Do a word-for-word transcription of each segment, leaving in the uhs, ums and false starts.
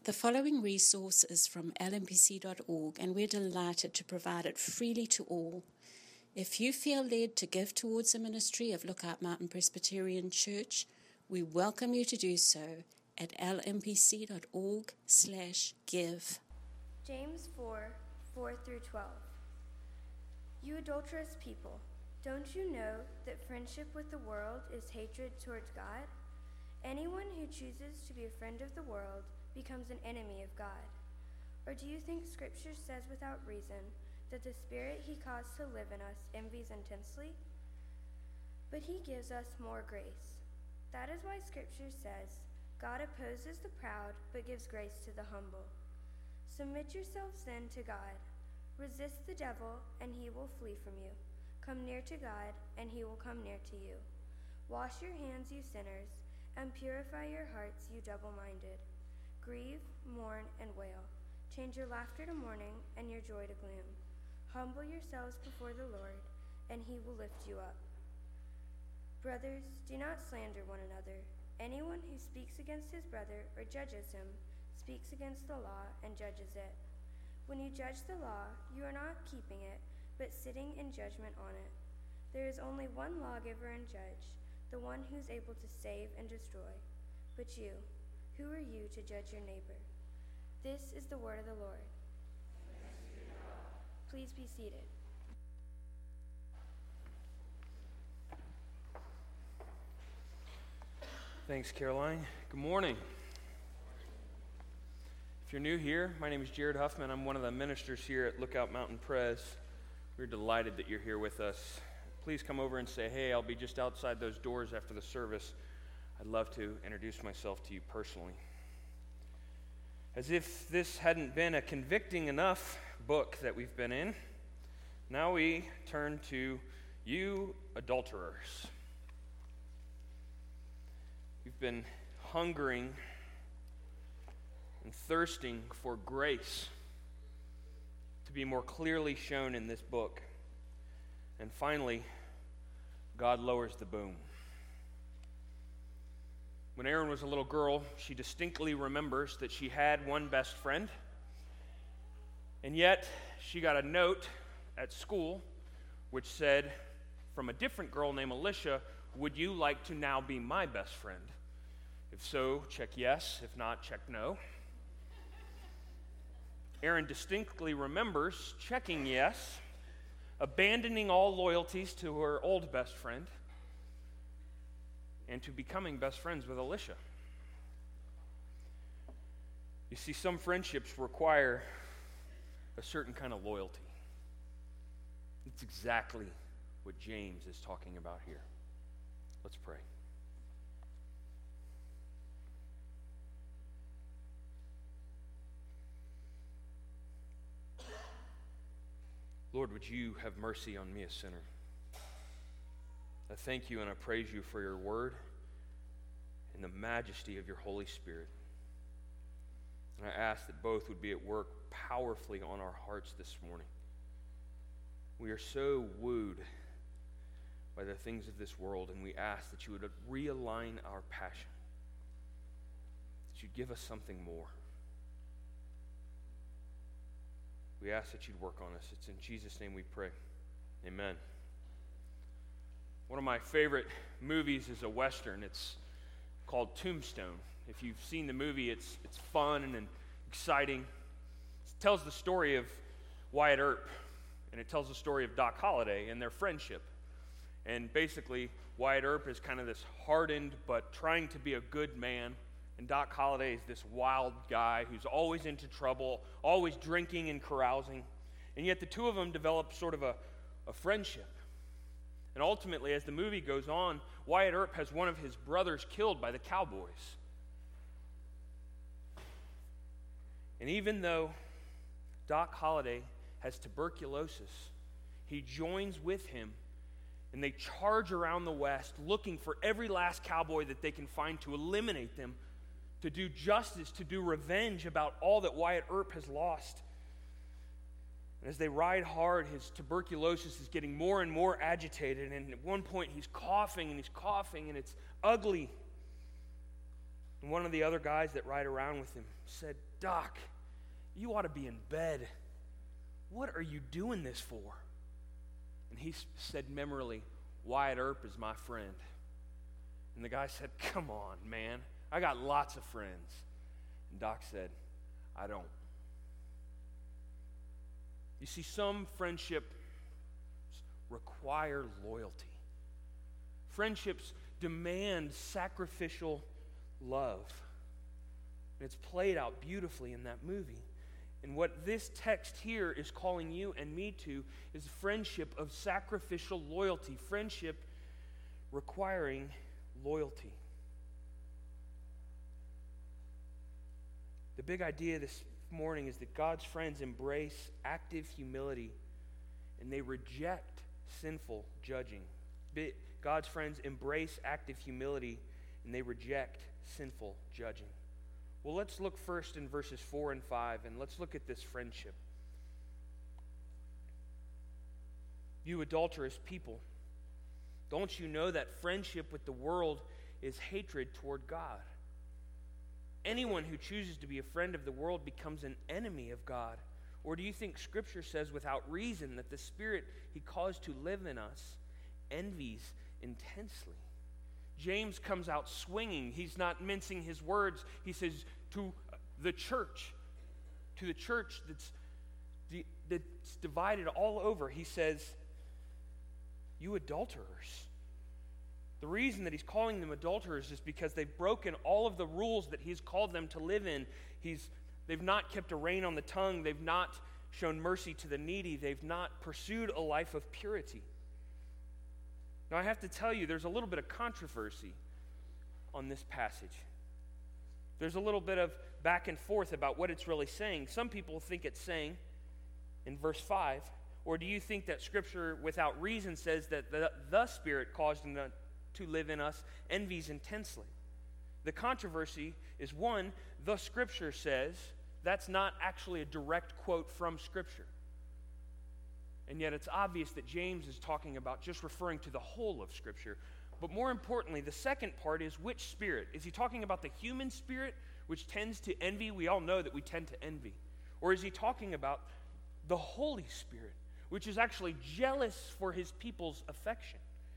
The following resource is from L M P C dot org, and we're delighted to provide it freely to all. If you feel led to give towards the ministry of Lookout Mountain Presbyterian Church, we welcome you to do so at lmpc.org slash give. James four, four through twelve. You adulterous people, don't you know that friendship with the world is hatred towards God? Anyone who chooses to be a friend of the world becomes an enemy of God. Or do you think Scripture says without reason that the Spirit he caused to live in us envies intensely? But he gives us more grace. That is why Scripture says, God opposes the proud but gives grace to the humble. Submit yourselves then to God. Resist the devil, and he will flee from you. Come near to God, and he will come near to you. Wash your hands, you sinners, and purify your hearts, you double-minded. Grieve, mourn, and wail. Change your laughter to mourning, and your joy to gloom. Humble yourselves before the Lord, and he will lift you up. Brothers, do not slander one another. Anyone who speaks against his brother or judges him speaks against the law and judges it. When you judge the law, you are not keeping it, but sitting in judgment on it. There is only one lawgiver and judge, the one who is able to save and destroy. But you, who are you to judge your neighbor? This is the word of the Lord. Please be seated. Thanks, Caroline. Good morning. If you're new here, my name is Jared Huffman. I'm one of the ministers here at Lookout Mountain Pres. We're delighted that you're here with us. Please come over and say, hey, I'll be just outside those doors after the service. I'd love to introduce myself to you personally. As if this hadn't been a convicting enough book that we've been in, now we turn to you adulterers. We've been hungering and thirsting for grace to be more clearly shown in this book. And finally, God lowers the boom. When Erin was a little girl, she distinctly remembers that she had one best friend, and yet she got a note at school which said, from a different girl named Alicia, would you like to now be my best friend? If so, check yes. If not, check no. Erin distinctly remembers checking yes, abandoning all loyalties to her old best friend, and to becoming best friends with Alicia. You see, some friendships require a certain kind of loyalty. It's exactly what James is talking about here. Let's pray. Lord, would you have mercy on me, a sinner? I thank you and I praise you for your word and the majesty of your Holy Spirit. And I ask that both would be at work powerfully on our hearts this morning. We are so wooed by the things of this world, and we ask that you would realign our passion, that you'd give us something more. We ask that you'd work on us. It's in Jesus' name we pray. Amen. One of my favorite movies is a Western. It's called Tombstone. If you've seen the movie, it's it's fun and exciting. It tells the story of Wyatt Earp, and it tells the story of Doc Holliday and their friendship. And basically, Wyatt Earp is kind of this hardened but trying to be a good man. And Doc Holliday is this wild guy who's always into trouble, always drinking and carousing. And yet the two of them develop sort of a, a friendship. And ultimately, as the movie goes on, Wyatt Earp has one of his brothers killed by the cowboys. And even though Doc Holliday has tuberculosis, he joins with him, and they charge around the West looking for every last cowboy that they can find to eliminate them, to do justice, to do revenge about all that Wyatt Earp has lost. And as they ride hard, his tuberculosis is getting more and more agitated, and at one point he's coughing and he's coughing, and it's ugly. And one of the other guys that ride around with him said, Doc, you ought to be in bed. What are you doing this for? And he said memorably, Wyatt Earp is my friend. And the guy said, come on, man. I got lots of friends. And Doc said, I don't. You see, some friendships require loyalty. Friendships demand sacrificial love. And it's played out beautifully in that movie. And what this text here is calling you and me to is friendship of sacrificial loyalty. Friendship requiring loyalty. The big idea this morning is that God's friends embrace active humility and they reject sinful judging. God's friends embrace active humility and they reject sinful judging. Well, let's look first in verses four and five, and let's look at this friendship. You adulterous people, don't you know that friendship with the world is hatred toward God? Anyone who chooses to be a friend of the world becomes an enemy of God. Or do you think Scripture says without reason that the Spirit He caused to live in us envies intensely? James comes out swinging. He's not mincing his words. He says to the church, to the church that's, that's divided all over, he says, you adulterers. The reason that he's calling them adulterers is because they've broken all of the rules that he's called them to live in. He's, they've not kept a rein on the tongue. They've not shown mercy to the needy. They've not pursued a life of purity. Now, I have to tell you, there's a little bit of controversy on this passage. There's a little bit of back and forth about what it's really saying. Some people think it's saying in verse five, or do you think that Scripture without reason says that the, the Spirit caused them to live in us envies intensely? The controversy is, one, the Scripture says. That's not actually a direct quote from Scripture. And yet it's obvious that James is talking about just referring to the whole of Scripture. But more importantly, the second part is which spirit? Is he talking about the human spirit, which tends to envy? We all know that we tend to envy. Or is he talking about the Holy Spirit, which is actually jealous for his people's affection?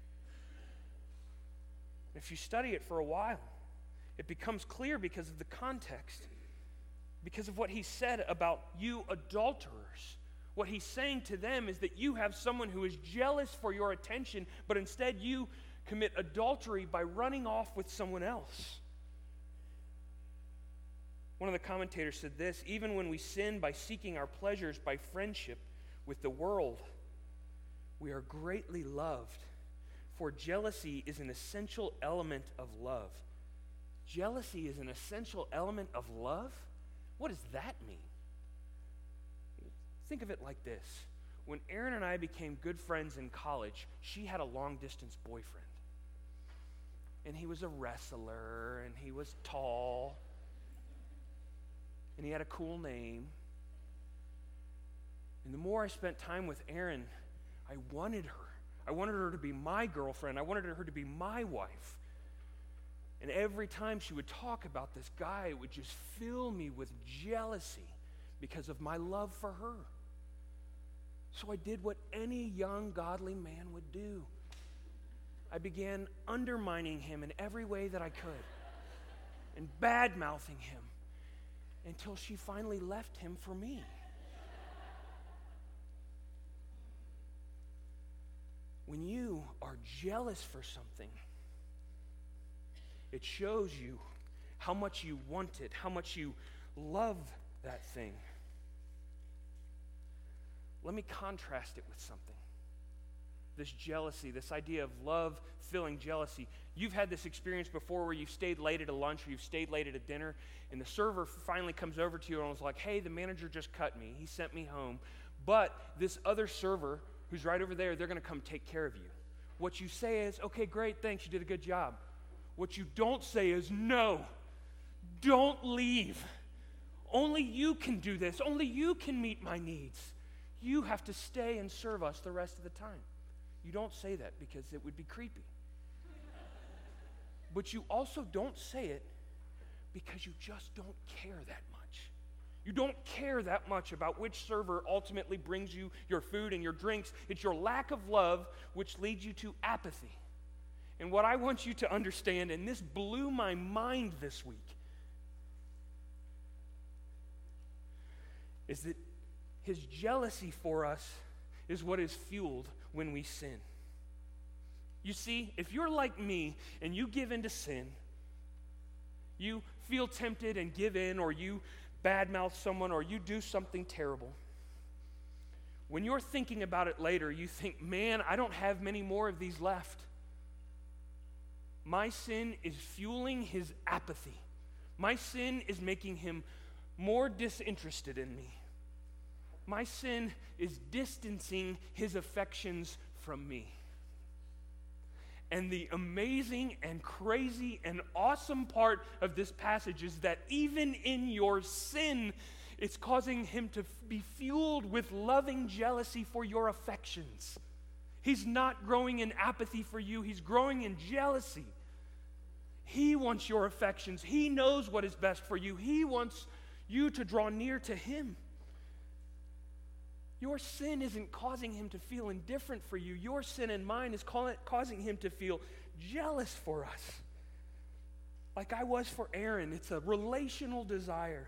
If you study it for a while, it becomes clear because of the context, because of what he said about you adulterers. What he's saying to them is that you have someone who is jealous for your attention, but instead you commit adultery by running off with someone else. One of the commentators said this: even when we sin by seeking our pleasures by friendship with the world, we are greatly loved, for jealousy is an essential element of love. Jealousy is an essential element of love? What does that mean? Think of it like this. When Erin and I became good friends in college, she had a long-distance boyfriend. And he was a wrestler, and he was tall, and he had a cool name. And the more I spent time with Erin, I wanted her. I wanted her to be my girlfriend. I wanted her to be my wife. And every time she would talk about this guy, it would just fill me with jealousy because of my love for her. So I did what any young, godly man would do. I began undermining him in every way that I could and bad-mouthing him until she finally left him for me. When you are jealous for something, it shows you how much you want it, how much you love that thing. Let me contrast it with something. This jealousy, this idea of love filling jealousy. You've had this experience before where you've stayed late at a lunch or you've stayed late at a dinner, and the server finally comes over to you and was like, hey, the manager just cut me. He sent me home. But this other server who's right over there, they're going to come take care of you. What you say is, okay, great, thanks, you did a good job. What you don't say is, no, don't leave. Only you can do this. Only you can meet my needs. You have to stay and serve us the rest of the time. You don't say that because it would be creepy. But you also don't say it because you just don't care that much. You don't care that much about which server ultimately brings you your food and your drinks. It's your lack of love which leads you to apathy. And what I want you to understand, and this blew my mind this week, is that his jealousy for us is what is fueled when we sin. You see, if you're like me and you give in to sin, you feel tempted and give in, or you badmouth someone, or you do something terrible, when you're thinking about it later, you think, man, I don't have many more of these left. My sin is fueling his apathy. My sin is making him more disinterested in me. My sin is distancing his affections from me. And the amazing and crazy and awesome part of this passage is that even in your sin, it's causing him to be fueled with loving jealousy for your affections. He's not growing in apathy for you. He's growing in jealousy. He wants your affections. He knows what is best for you. He wants you to draw near to him. Your sin isn't causing him to feel indifferent for you. Your sin and mine is causing him to feel jealous for us. Like I was for Aaron. It's a relational desire.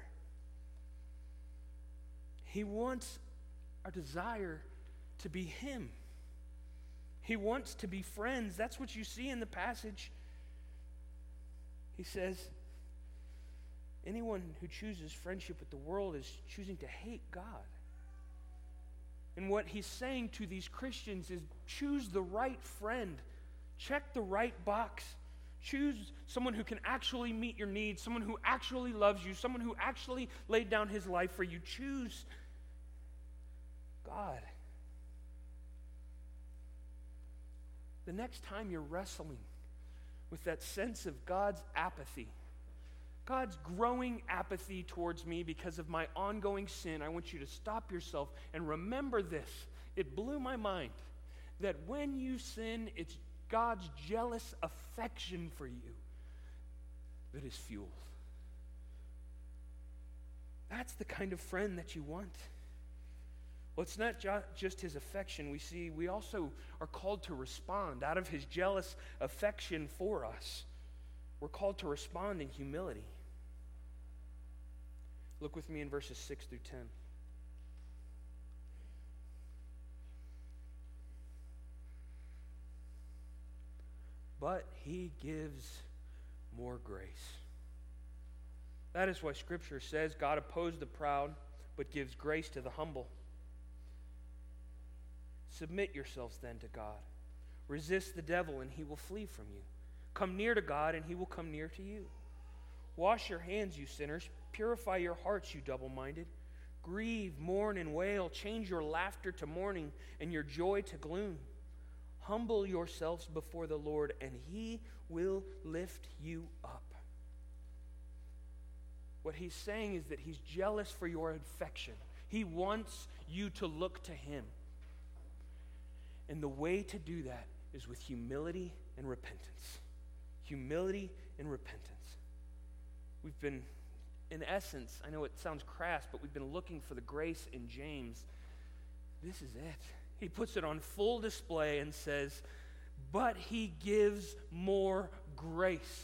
He wants our desire to be him. He wants to be friends. That's what you see in the passage. He says, anyone who chooses friendship with the world is choosing to hate God. And what he's saying to these Christians is choose the right friend. Check the right box. Choose someone who can actually meet your needs, someone who actually loves you, someone who actually laid down his life for you. Choose God. The next time you're wrestling with that sense of God's apathy, God's growing apathy towards me because of my ongoing sin, I want you to stop yourself and remember this. It blew my mind that when you sin, it's God's jealous affection for you that is fueled. That's the kind of friend that you want. Well, it's not ju- just his affection. We see we also are called to respond out of his jealous affection for us. We're called to respond in humility. Look with me in verses six through ten. But he gives more grace. That is why Scripture says God opposes the proud, but gives grace to the humble. Submit yourselves then to God. Resist the devil, and he will flee from you. Come near to God, and he will come near to you. Wash your hands, you sinners. Purify your hearts, you double-minded. Grieve, mourn, and wail. Change your laughter to mourning and your joy to gloom. Humble yourselves before the Lord, and he will lift you up. What he's saying is that he's jealous for your affection. He wants you to look to him. And the way to do that is with humility and repentance. Humility and repentance. We've been, in essence, I know it sounds crass, but we've been looking for the grace in James. This is it. He puts it on full display and says, but he gives more grace.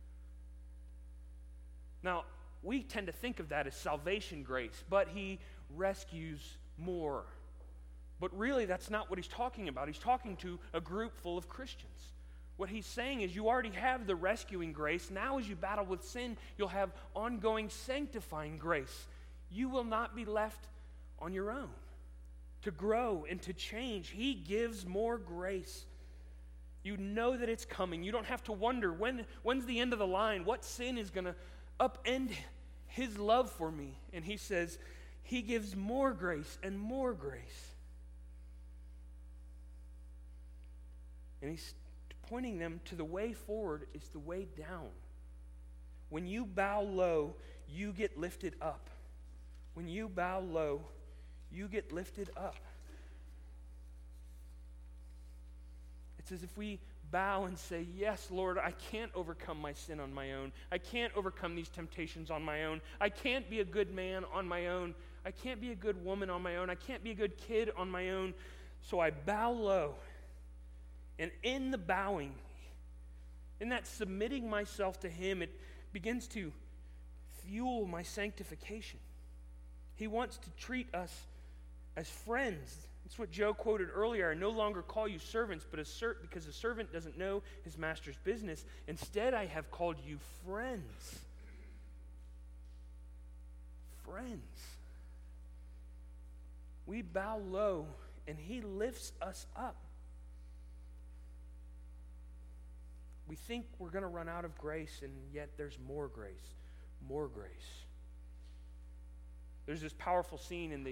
Now, we tend to think of that as salvation grace, but he rescues more. But really, that's not what he's talking about. He's talking to a group full of Christians. What he's saying is you already have the rescuing grace. Now as you battle with sin, you'll have ongoing sanctifying grace. You will not be left on your own to grow and to change. He gives more grace. You know that it's coming. You don't have to wonder, when, when's the end of the line? What sin is going to upend his love for me? And he says, he gives more grace and more grace. And he's pointing them to the way forward is the way down. When you bow low, you get lifted up. When you bow low, you get lifted up. It's as if we bow and say, yes, Lord, I can't overcome my sin on my own. I can't overcome these temptations on my own. I can't be a good man on my own. I can't be a good woman on my own. I can't be a good kid on my own. So I bow low. And in the bowing, in that submitting myself to him, it begins to fuel my sanctification. He wants to treat us as friends. That's what Joe quoted earlier. I no longer call you servants, but a ser- because a servant doesn't know his master's business. Instead, I have called you friends. Friends. We bow low, and he lifts us up. We think we're going to run out of grace, and yet there's more grace, more grace. There's this powerful scene in the,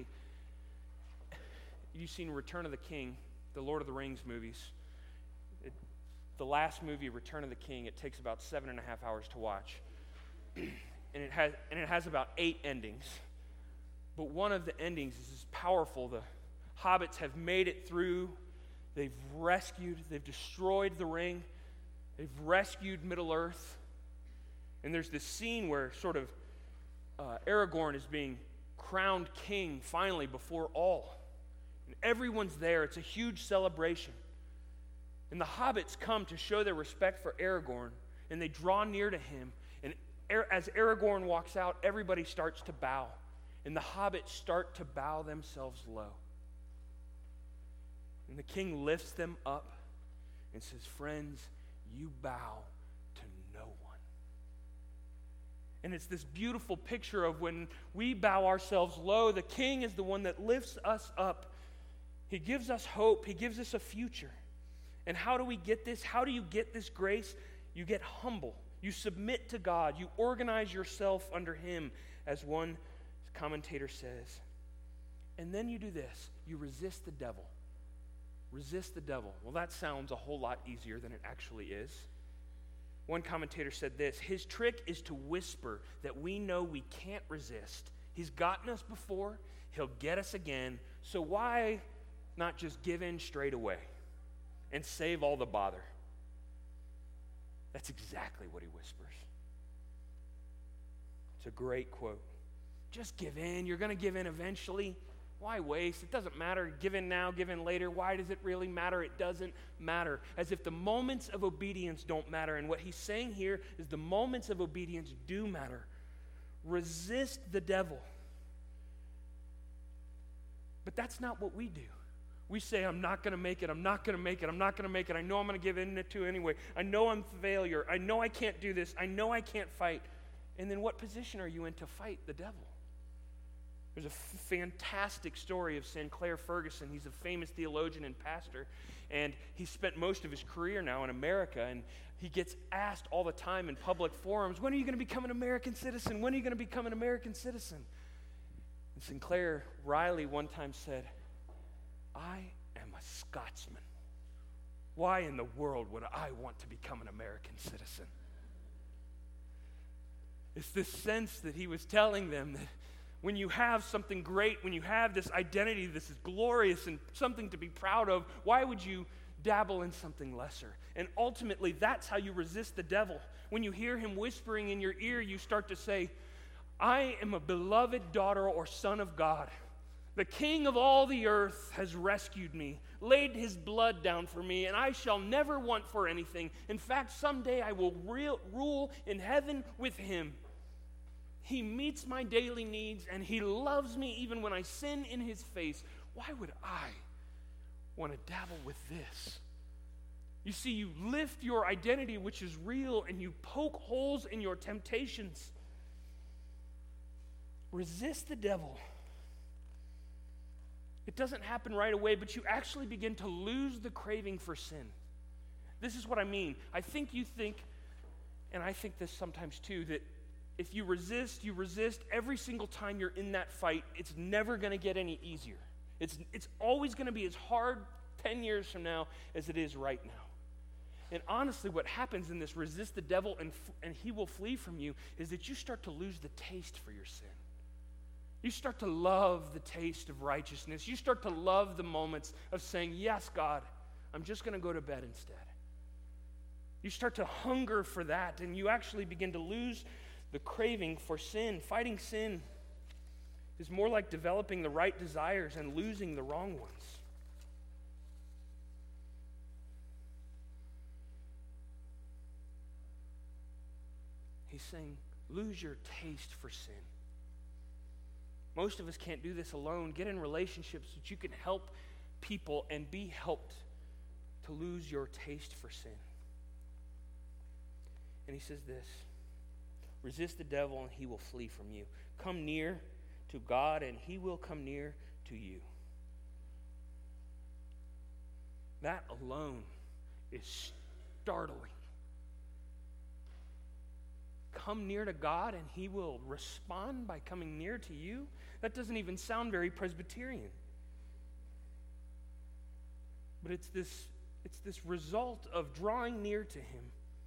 you've seen Return of the King, the Lord of the Rings movies. It, the last movie, Return of the King, it takes about seven and a half hours to watch. and it has and it has about eight endings. But one of the endings is this powerful. The hobbits have made it through. They've rescued, they've destroyed the ring. They've rescued Middle-earth. And there's this scene where sort of uh, Aragorn is being crowned king finally before all. And everyone's there. It's a huge celebration. And the hobbits come to show their respect for Aragorn, and they draw near to him. And Ar- as Aragorn walks out, everybody starts to bow. And the hobbits start to bow themselves low. And the king lifts them up and says, friends, you bow to no one. And it's this beautiful picture of when we bow ourselves low, the king is the one that lifts us up. He gives us hope. He gives us a future. And how do we get this? How do you get this grace? You get humble. You submit to God. You organize yourself under him, as one commentator says. And then you do this. You resist the devil. Resist the devil. Well, that sounds a whole lot easier than it actually is. One commentator said this: his trick is to whisper that we know we can't resist. He's gotten us before. He'll get us again. So why not just give in straight away and save all the bother? That's exactly what he whispers. It's a great quote. Just give in. You're going to give in eventually. Why waste? It doesn't matter. Give in now, give in later. Why does it really matter? It doesn't matter. As if the moments of obedience don't matter. And what he's saying here is the moments of obedience do matter. Resist the devil. But that's not what we do. We say, I'm not going to make it. I'm not going to make it. I'm not going to make it. I know I'm going to give in to it anyway. I know I'm a failure. I know I can't do this. I know I can't fight. And then what position are you in to fight the devil? There's a f- fantastic story of Sinclair Ferguson. He's a famous theologian and pastor, and he spent most of his career now in America, and he gets asked all the time in public forums, when are you going to become an American citizen? When are you going to become an American citizen? And Sinclair Riley one time said, I am a Scotsman. Why in the world would I want to become an American citizen? It's this sense that he was telling them that when you have something great, when you have this identity, this is glorious and something to be proud of, why would you dabble in something lesser? And ultimately, that's how you resist the devil. When you hear him whispering in your ear, you start to say, I am a beloved daughter or son of God. The King of all the earth has rescued me, laid his blood down for me, and I shall never want for anything. In fact, someday I will re- rule in heaven with him. He meets my daily needs, and he loves me even when I sin in his face. Why would I want to dabble with this? You see, you lift your identity, which is real, and you poke holes in your temptations. Resist the devil. It doesn't happen right away, but you actually begin to lose the craving for sin. This is what I mean. I think you think, and I think this sometimes too, that if you resist, you resist every single time you're in that fight. It's never going to get any easier. It's, it's always going to be as hard ten years from now as it is right now. And honestly, what happens in this resist the devil and, and he will flee from you is that you start to lose the taste for your sin. You start to love the taste of righteousness. You start to love the moments of saying, yes, God, I'm just going to go to bed instead. You start to hunger for that, and you actually begin to lose the craving for sin. Fighting sin is more like developing the right desires and losing the wrong ones. He's saying, lose your taste for sin. Most of us can't do this alone. Get in relationships so that you can help people and be helped to lose your taste for sin. And he says this, resist the devil and he will flee from you. Come near to God and he will come near to you. That alone is startling. Come near to God and he will respond by coming near to you? That doesn't even sound very Presbyterian. But it's this, it's this result of drawing near to him.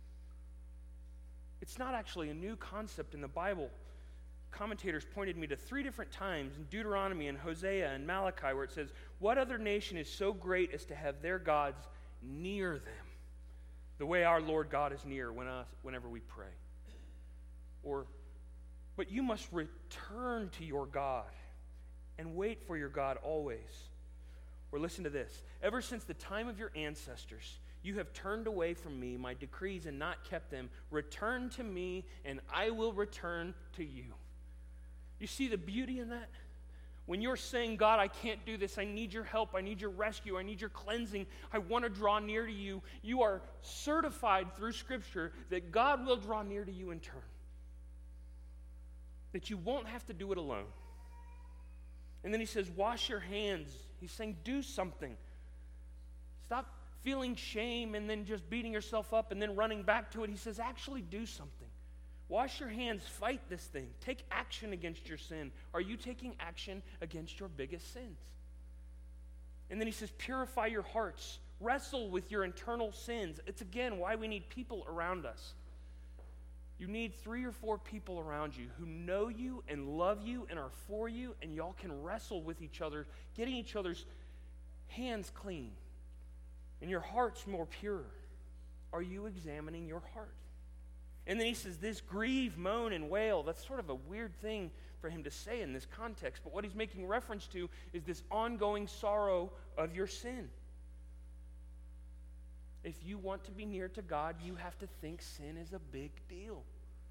It's not actually a new concept in the Bible. Commentators pointed me to three different times in Deuteronomy and Hosea and Malachi where it says, what other nation is so great as to have their gods near them? The way our Lord God is near when us, whenever we pray. Or, but you must return to your God and wait for your God always. Or listen to this. Ever since the time of your ancestors, you have turned away from me, my decrees, and not kept them. Return to me, and I will return to you. You see the beauty in that? When you're saying, God, I can't do this. I need your help. I need your rescue. I need your cleansing. I want to draw near to you. You are certified through Scripture that God will draw near to you in turn. That you won't have to do it alone. And then he says, wash your hands. He's saying, do something. Stop feeling shame and then just beating yourself up and then running back to it. He says, actually do something. Wash your hands. Fight this thing. Take action against your sin. Are you taking action against your biggest sins? And then he says, purify your hearts. Wrestle with your internal sins. It's again why we need people around us. You need three or four people around you who know you and love you and are for you, and y'all can wrestle with each other, getting each other's hands clean and your hearts more pure. Are you examining your heart? And then he says this, grieve, moan, and wail. That's sort of a weird thing for him to say in this context, but what he's making reference to is this ongoing sorrow of your sin. If you want to be near to God, you have to think sin is a big deal.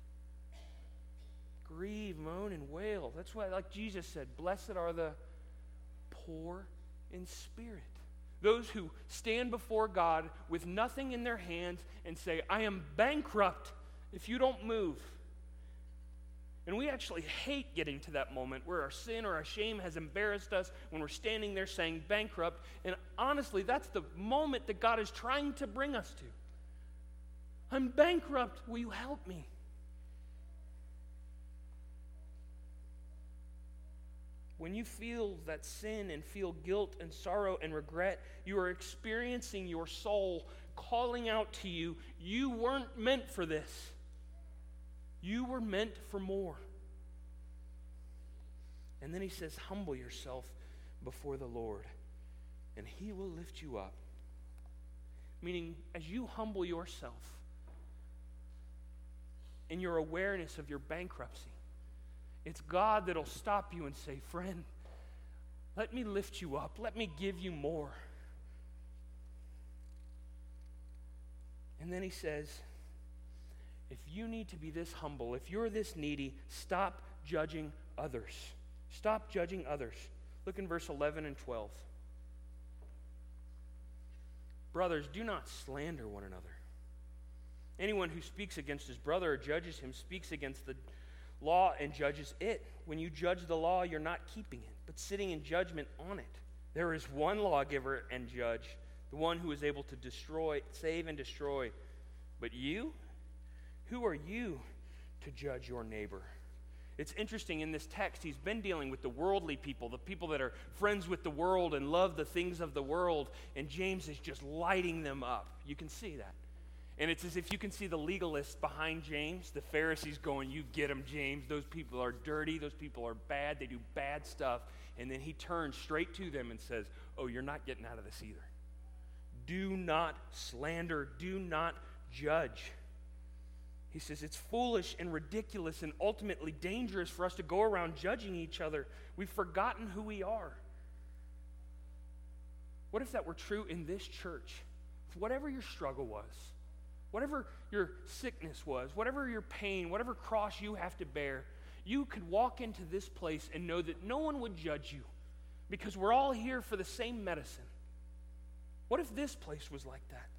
Grieve, moan, and wail. That's why, like Jesus said, blessed are the poor in spirit. Those who stand before God with nothing in their hands and say, I am bankrupt if you don't move. And we actually hate getting to that moment where our sin or our shame has embarrassed us when we're standing there saying bankrupt. And honestly, that's the moment that God is trying to bring us to. I'm bankrupt. Will you help me? When you feel that sin and feel guilt and sorrow and regret, you are experiencing your soul calling out to you, you weren't meant for this. You were meant for more. And then he says, humble yourself before the Lord, and he will lift you up. Meaning, as you humble yourself in your awareness of your bankruptcy, it's God that'll stop you and say, friend, let me lift you up. Let me give you more. And then he says, if you need to be this humble, if you're this needy, stop judging others. Stop judging others. Look in verse eleven and twelve. Brothers, do not slander one another. Anyone who speaks against his brother or judges him speaks against the law and judges it. When you judge the law, you're not keeping it, but sitting in judgment on it. There is one lawgiver and judge, the one who is able to destroy, save and destroy. But you, who are you to judge your neighbor? It's interesting in this text, he's been dealing with the worldly people, the people that are friends with the world and love the things of the world, and James is just lighting them up. You can see that. And it's as if you can see the legalists behind James, the Pharisees going, you get them, James. Those people are dirty. Those people are bad. They do bad stuff. And then he turns straight to them and says, oh, you're not getting out of this either. Do not slander. Do not judge. He says it's foolish and ridiculous and ultimately dangerous for us to go around judging each other. We've forgotten who we are. What if that were true in this church? If whatever your struggle was, whatever your sickness was, whatever your pain, whatever cross you have to bear, you could walk into this place and know that no one would judge you because we're all here for the same medicine. What if this place was like that?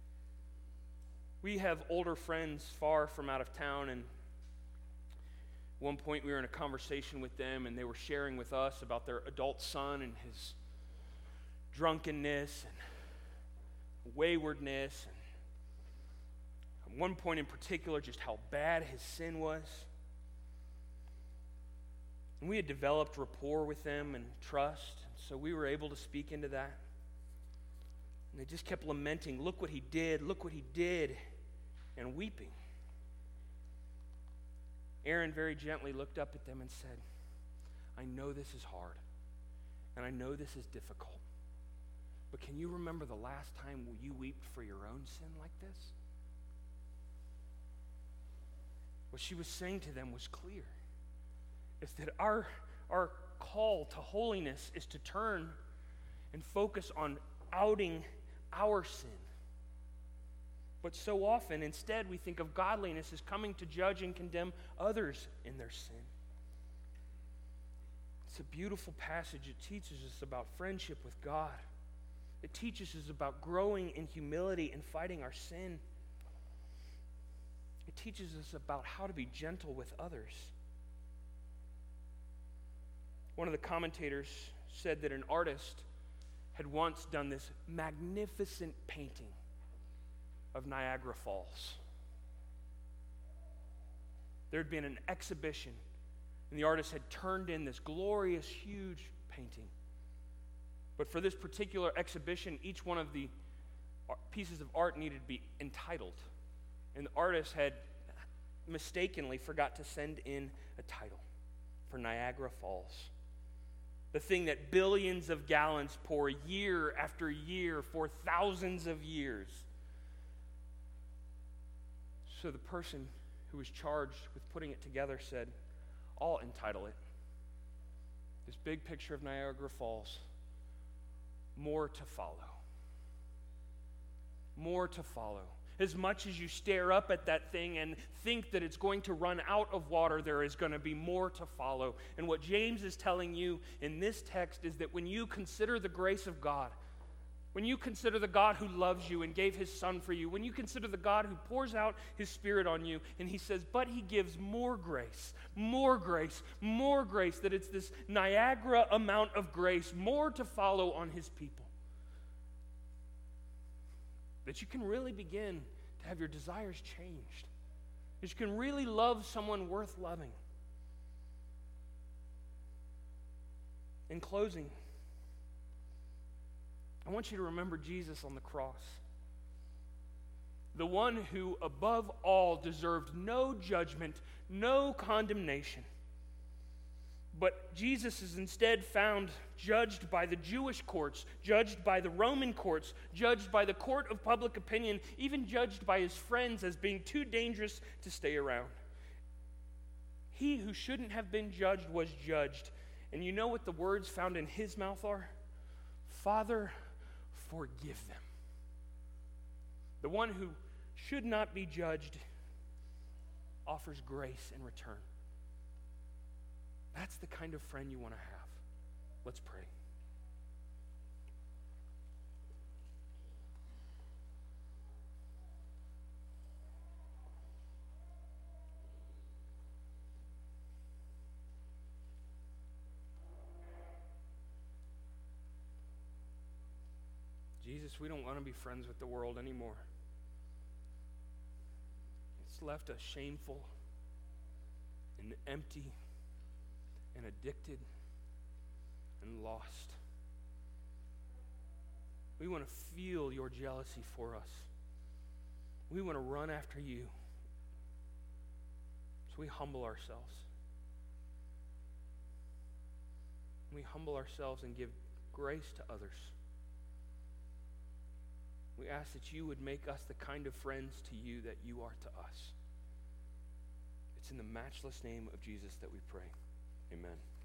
We have older friends far from out of town, and at one point we were in a conversation with them, and they were sharing with us about their adult son and his drunkenness and waywardness, and at one point in particular, just how bad his sin was. And we had developed rapport with them and trust, and so we were able to speak into that. And they just kept lamenting, look what he did, look what he did, and weeping. Aaron very gently looked up at them and said, I know this is hard, and I know this is difficult, but can you remember the last time you wept for your own sin like this? What she was saying to them was clear. It's that our, our call to holiness is to turn and focus on outing our sin. But so often, instead, we think of godliness as coming to judge and condemn others in their sin. It's a beautiful passage. It teaches us about friendship with God. It teaches us about growing in humility and fighting our sin. It teaches us about how to be gentle with others. One of the commentators said that an artist had once done this magnificent painting of Niagara Falls. There had been an exhibition, and the artist had turned in this glorious, huge painting. But for this particular exhibition, each one of the pieces of art needed to be entitled. And the artist had mistakenly forgot to send in a title for Niagara Falls. The thing that billions of gallons pour year after year for thousands of years. So the person who was charged with putting it together said, I'll entitle it, this big picture of Niagara Falls, More to Follow. More to follow. As much as you stare up at that thing and think that it's going to run out of water, there is going to be more to follow. And what James is telling you in this text is that when you consider the grace of God, when you consider the God who loves you and gave his son for you, when you consider the God who pours out his Spirit on you, and he says, but he gives more grace, more grace, more grace, that it's this Niagara amount of grace, more to follow on his people. That you can really begin to have your desires changed. That you can really love someone worth loving. In closing, I want you to remember Jesus on the cross. The one who above all deserved no judgment, no condemnation. But Jesus is instead found judged by the Jewish courts, judged by the Roman courts, judged by the court of public opinion, even judged by his friends as being too dangerous to stay around. He who shouldn't have been judged was judged. And you know what the words found in his mouth are? Father, forgive them. The one who should not be judged offers grace in return. That's the kind of friend you want to have. Let's pray. Jesus, we don't want to be friends with the world anymore. It's left us shameful and empty and addicted and lost. We want to feel your jealousy for us. We want to run after you. So we humble ourselves. We humble ourselves and give grace to others. We ask that you would make us the kind of friends to you that you are to us. It's in the matchless name of Jesus that we pray. Amen.